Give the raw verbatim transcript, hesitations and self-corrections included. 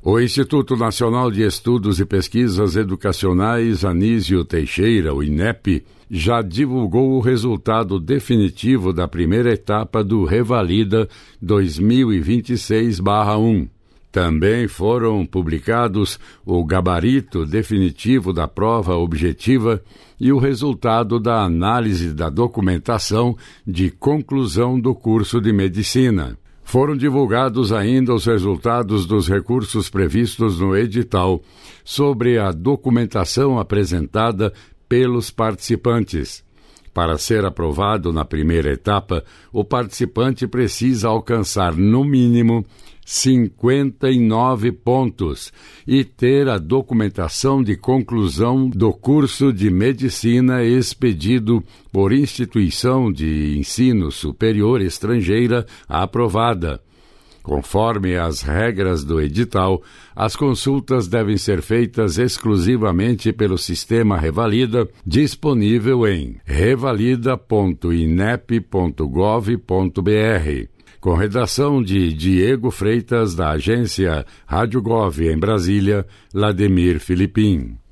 O Instituto Nacional de Estudos e Pesquisas Educacionais Anísio Teixeira, o INEP, já divulgou o resultado definitivo da primeira etapa do Revalida dois mil e vinte e seis barra um. Também foram publicados o gabarito definitivo da prova objetiva e o resultado da análise da documentação de conclusão do curso de medicina. Foram divulgados ainda os resultados dos recursos previstos no edital sobre a documentação apresentada pelos participantes. Para ser aprovado na primeira etapa, o participante precisa alcançar, no mínimo, cinquenta e nove pontos e ter a documentação de conclusão do curso de medicina expedido por instituição de ensino superior estrangeira aprovada. Conforme as regras do edital, as consultas devem ser feitas exclusivamente pelo sistema Revalida, disponível em revalida ponto inep ponto gov ponto br. Com redação de Diego Freitas, da agência Rádio Gov em Brasília, Lademir Filipim.